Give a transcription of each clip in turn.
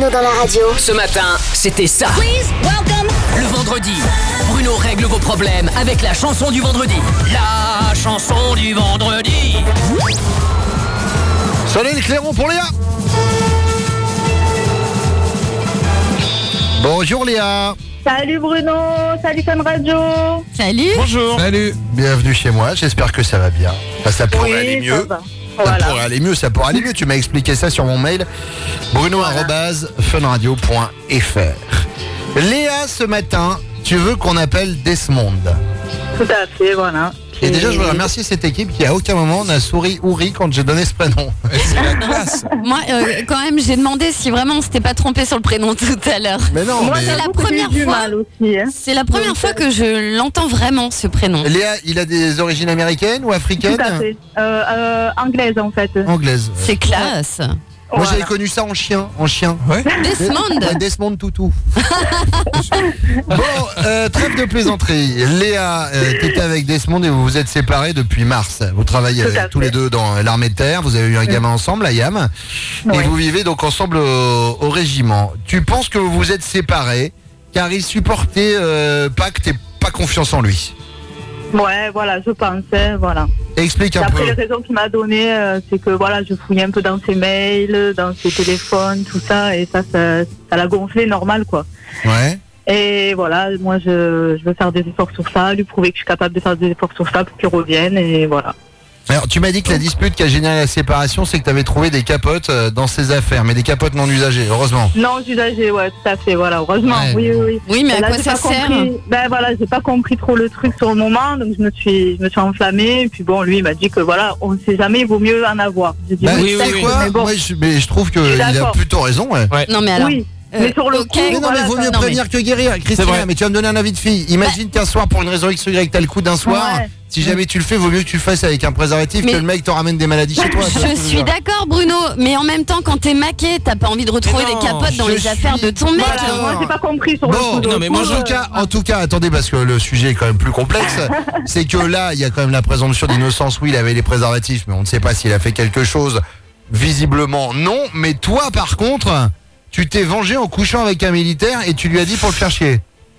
Bruno dans la radio. Ce matin, c'était ça. Please welcome. Le vendredi, Bruno règle vos problèmes avec la chanson du vendredi. La chanson du vendredi. Soleil Clairon pour Léa. Bonjour Léa. Salut Bruno, salut Fun Radio. Salut. Bonjour. Salut. Bienvenue chez moi, j'espère que ça va bien. Enfin, ça pourrait aller mieux. Ça va. Ça Voilà. pourrait aller mieux, ça pourrait aller mieux. Tu m'as expliqué ça sur mon mail. Bruno@funradio.fr. Léa, ce matin, tu veux qu'on appelle Desmond. Tout à fait, voilà. Et déjà, je veux remercier cette équipe qui à aucun moment n'a souri ou ri quand j'ai donné ce prénom. C'est la classe. Moi, quand même, j'ai demandé si vraiment on s'était pas trompé sur le prénom tout à l'heure. Mais non, Moi, mais... c'est la j'avoue que première j'ai eu du fois. mal aussi, hein. C'est la première fois que je l'entends vraiment, ce prénom. Léa, il a des origines américaines ou africaines? Tout à fait. Anglaise en fait. Anglaises. C'est classe. Moi, Voilà. j'avais connu ça en chien. Ouais. Desmond. Ouais, Desmond Toutou. Bon, trêve de plaisanterie. Léa, t'étais avec Desmond et vous vous êtes séparés depuis mars. Vous travaillez Tout à tous fait. les deux dans l'armée de terre. Vous avez eu un gamin ensemble, Ayam. Et Ouais. vous vivez donc ensemble au régiment. Tu penses que vous vous êtes séparés car il supportait pas que t'aies pas confiance en lui. Ouais, voilà, je pensais, voilà. Explique Et un après, les peu. raisons qu'il m'a données, c'est que voilà, je fouillais un peu dans ses mails, dans ses téléphones, tout ça, et ça l'a gonflé, normal, quoi. Ouais. Et voilà, moi, je veux faire des efforts sur ça, lui prouver que je suis capable de faire des efforts sur ça pour qu'il revienne, et voilà. Alors, tu m'as dit que la dispute qui a généré la séparation, c'est que tu avais trouvé des capotes dans ses affaires, mais des capotes non usagées, heureusement. Non, usagé, ouais, tout à fait, voilà, heureusement, Ouais, oui, mais oui, oui. Oui, mais Et à là, quoi j'ai ça pas sert? compris. Ben voilà, j'ai pas compris trop le truc sur le moment, donc je me suis enflammée. Et puis bon, lui, il m'a dit que voilà, on ne sait jamais, il vaut mieux en avoir. J'ai dit Bah, oui, tu sais quoi, mais bon, moi, je trouve Je suis qu'il a d'accord. plutôt raison. Ouais. Non, mais alors. oui. Mais sur le ok. coup, Mais non, voilà, mais vaut ça- mieux non, prévenir que guérir, Christina. vrai. Mais tu vas me donner un avis de fille. Imagine qu'un soir, pour une raison X ou Y, t'as le coup d'un soir. Ouais. Si jamais tu le fais, vaut mieux que tu le fasses avec un préservatif Mais- que le mec te ramène des maladies chez toi. tu vois ce que Je veux suis dire. d'accord, Bruno, mais en même temps, quand t'es maqué, t'as pas envie de retrouver Mais non, des capotes dans je les affaires suis- de ton mec. Voilà, moi, j'ai pas compris sur le Bon, coup. non, mais moi, en tout cas, attendez, parce que le sujet est quand même plus complexe. C'est que là, il y a quand même la présomption d'innocence. Oui, il avait les préservatifs, mais on ne sait pas s'il a fait quelque chose. Visiblement, non. Mais toi, par contre, tu t'es vengé en couchant avec un militaire et tu lui as dit pour le faire chier.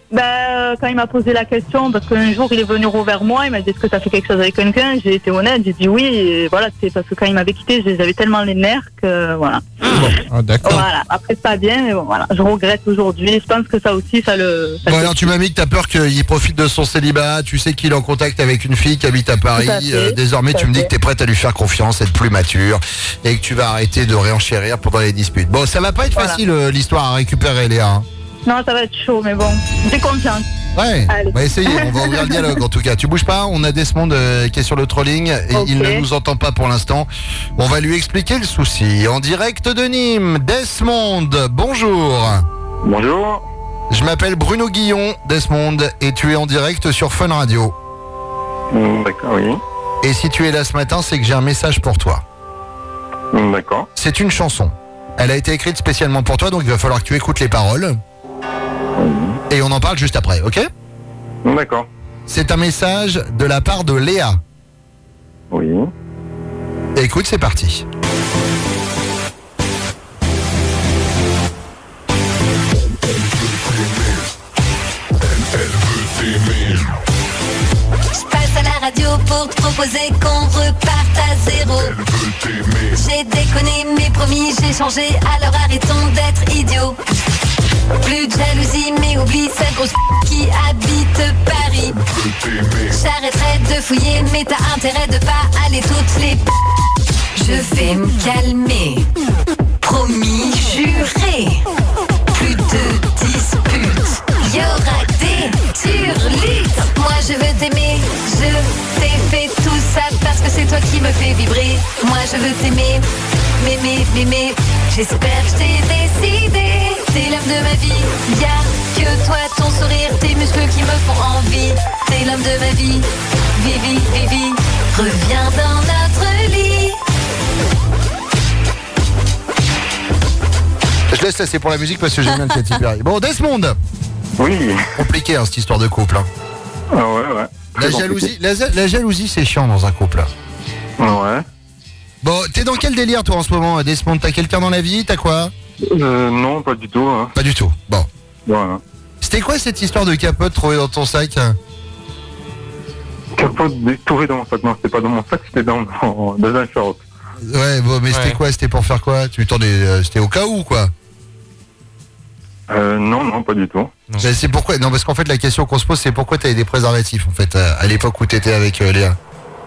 Ben, quand il m'a posé la question, parce qu'un jour il est venu vers moi, il m'a dit est-ce que tu as fait quelque chose avec quelqu'un? J'ai été honnête, j'ai dit oui, et voilà, c'est parce que quand il m'avait quitté, j'avais tellement les nerfs que voilà. Ah, d'accord. Voilà, après c'est pas bien, mais bon, voilà, je regrette aujourd'hui. Je pense que ça aussi, ça le. ça Bon, le- alors tu m'as mis que t'as peur qu'il profite de son célibat, tu sais qu'il est en contact avec une fille qui habite à Paris, Tout à fait, désormais tout à tu me dis fait. que t'es prête à lui faire confiance, être plus mature et que tu vas arrêter de réenchérir pendant les disputes. Bon, ça va pas être Voilà. facile l'histoire à récupérer, Léa. Hein. Non, ça va être chaud, mais bon, j'ai confiance. Ouais, Allez. on va essayer, on va ouvrir le dialogue en tout cas. Tu bouges pas, on a Desmond qui est sur le trolling et Ok. il ne nous entend pas pour l'instant. On va lui expliquer le souci. En direct de Nîmes, Desmond, bonjour. Bonjour. Je m'appelle Bruno Guillon, Desmond, et tu es en direct sur Fun Radio. D'accord, oui. Et si tu es là ce matin, c'est que j'ai un message pour toi. D'accord. C'est une chanson. Elle a été écrite spécialement pour toi, donc il va falloir que tu écoutes les paroles. Et on en parle juste après, ok? D'accord. C'est un message de la part de Léa. Oui. Écoute, c'est parti. Je passe à la radio pour te proposer qu'on reparte à zéro. J'ai déconné mais promis j'ai changé, alors arrêtons d'être idiots. Plus de jalousie mais oublie cette grosse qui habite Paris. J'arrêterai de fouiller mais t'as intérêt de pas aller toutes les Je vais me calmer, promis, juré. Plus de disputes, y aura des turlutes. Moi je veux t'aimer, je t'ai fait tout ça parce que c'est toi qui me fais vibrer. Moi je veux t'aimer, m'aimer. J'espère que je t'ai décidé. T'es l'homme de ma vie, y'a que toi, ton sourire, tes muscles qui me font envie. T'es l'homme de ma vie, Vivi, reviens dans notre lit. Je laisse laisser pour la musique parce que j'aime bien le Katy Perry. Bon, Desmond. Oui. Compliqué hein, cette histoire de couple. Hein. Ah ouais. La Très jalousie, la jalousie, c'est chiant dans un couple. compliqué. Ouais. Bon, t'es dans quel délire toi en ce moment, Desmond? T'as quelqu'un dans la vie? T'as quoi? Non, pas du tout. Hein. Pas du tout. Bon. Voilà. C'était quoi cette histoire de capote trouvée dans ton sac? Capote détourée dans mon sac. Non, c'était pas dans mon sac, c'était dans un short. Ouais, bon, mais c'était quoi? C'était pour faire quoi? C'était au cas où, quoi? Non, pas du tout. Ben, c'est pourquoi? Non, parce qu'en fait, la question qu'on se pose, c'est pourquoi t'avais des préservatifs, en fait, à l'époque où t'étais avec Léa.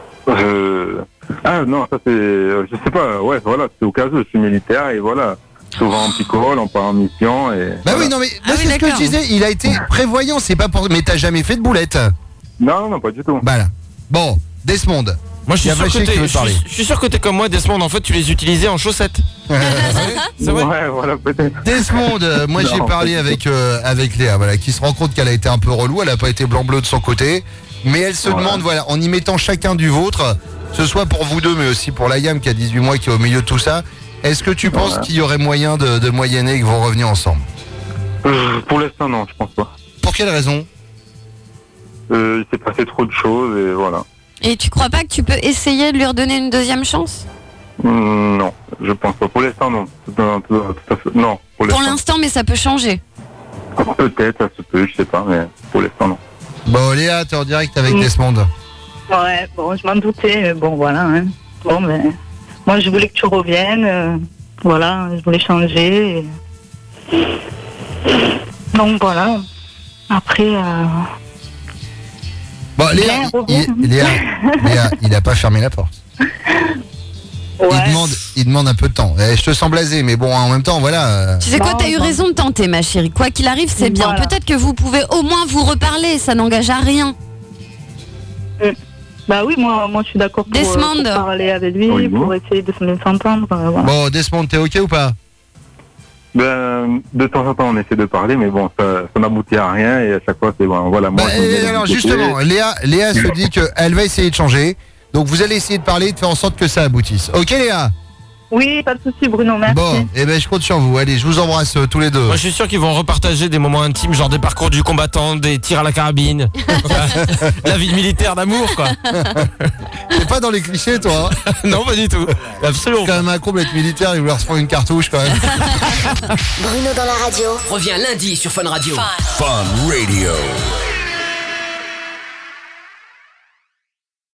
Ah non, ça c'est... je sais pas, ouais, voilà, c'est au cas où je suis militaire et voilà. Souvent on picole, on part en mission et... Bah voilà. oui, non, mais moi, c'est ce que je disais, il a été prévoyant, c'est pas pour... Mais t'as jamais fait de boulette? Non, pas du tout. Voilà. Bon, Desmond. Moi je suis, Il y a sûr Vacher que qui t'es, veut parler. je suis sûr que t'es comme moi, Desmond. En fait, tu les utilisais en chaussettes. C'est vrai. Ouais, voilà, peut-être. Desmond, moi Non, j'ai parlé avec Léa, voilà, qui se rend compte qu'elle a été un peu relou, elle a pas été blanc-bleu de son côté, mais elle se demande, voilà, en y mettant chacun du vôtre, ce soit pour vous deux, mais aussi pour Layam qui a 18 mois, qui est au milieu de tout ça, est-ce que tu penses qu'il y aurait moyen de moyenner et que vous reveniez ensemble? Pour l'instant, non, je pense pas. Pour quelle raison? Il s'est passé trop de choses et voilà. Et tu crois pas que tu peux essayer de lui redonner une deuxième chance? Non, je pense pas. Pour l'instant, non. Non, Pour l'instant, mais ça peut changer. Peut-être, ça se peut, je sais pas, mais pour l'instant, non. Bon, Léa, t'es en direct avec Desmond. Ouais, bon, je m'en doutais, mais bon, voilà. Hein. Bon, mais moi, je voulais que tu reviennes. Voilà, je voulais changer. Donc, voilà. Après... Bon, Léa, il a pas fermé la porte. Ouais. Il demande un peu de temps. Je te sens blasé, mais bon, en même temps, voilà. Tu sais quoi, Non, t'as eu non. raison de tenter, ma chérie. Quoi qu'il arrive, c'est bien. Voilà. Peut-être que vous pouvez au moins vous reparler, ça n'engage à rien. Bah oui, moi je suis d'accord pour Desmond. parler avec lui, Oui, pour essayer de s'entendre. Voilà. Bon, Desmond, t'es ok ou pas? Ben, de temps en temps, on essaie de parler, mais bon, ça n'aboutit à rien et à chaque fois, c'est bon, voilà. Moi, Bah, je me mets alors de côté. justement, Léa se dit qu'elle va essayer de changer. Donc vous allez essayer de parler et de faire en sorte que ça aboutisse. Ok Léa? Oui, pas de souci, Bruno, merci. Bon, eh ben je compte sur vous. Allez, je vous embrasse tous les deux. Moi je suis sûr qu'ils vont repartager des moments intimes, genre des parcours du combattant, des tirs à la carabine, la vie militaire d'amour quoi. T'es pas dans les clichés toi hein? Non pas du tout. Absolument. C'est quand même un comble d'être militaire et vouloir se prendre une cartouche quand même. Bruno dans la radio. Reviens lundi sur Fun Radio. Fun Radio.